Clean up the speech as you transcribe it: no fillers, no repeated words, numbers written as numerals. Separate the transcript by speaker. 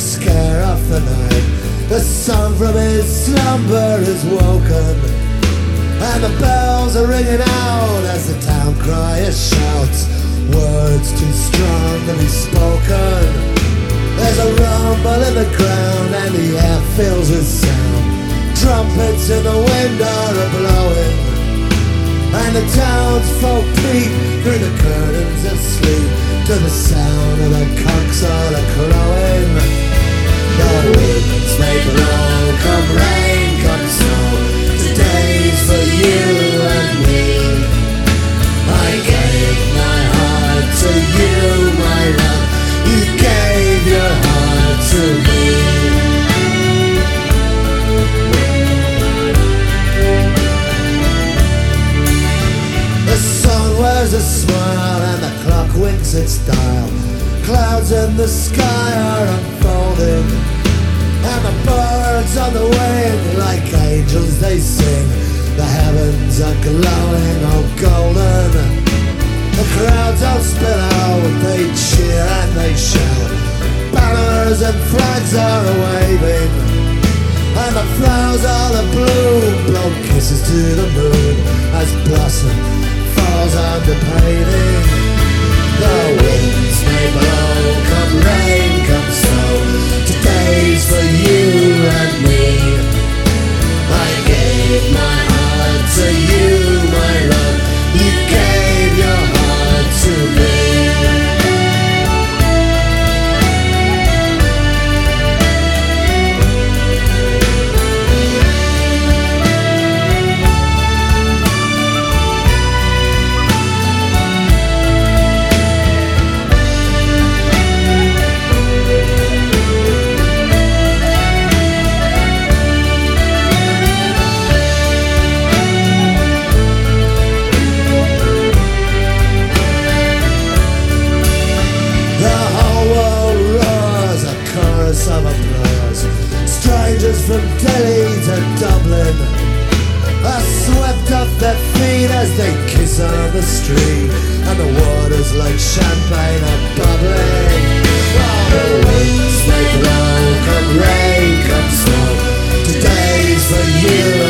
Speaker 1: scare off the night. The sun from his slumber is woken, and the bells are ringing out as the town crier shouts words too strong to be spoken. There's a rumble in the ground and the air fills with sound. Trumpets in the wind are blowing, and the townsfolk peek through the curtains of sleep to the sound of the cocks all a-crowing. The winds may blow, come rain, come snow, today's for you and me. I gave my heart to you, my love, you gave your heart to me. The sun wears a smile and the clock winks its dial. Clouds in the sky are unfolding, and the birds on the wing like angels they sing. The heavens are glowing, oh golden. The crowds all spill out, they cheer and they shout. Banners and flags are waving, and the flowers all abloom blow kisses to the moon as blossom falls on the paving. The winds may blow, come rain, come snow, today's for you and me. I gave my heart to you, my love, you gave your heart to me. Of applause. Strangers from Delhi to Dublin are swept off their feet as they kiss on the street, and the waters like champagne are bubbling. Oh, the winds may blow, come rain, come snow, today's for you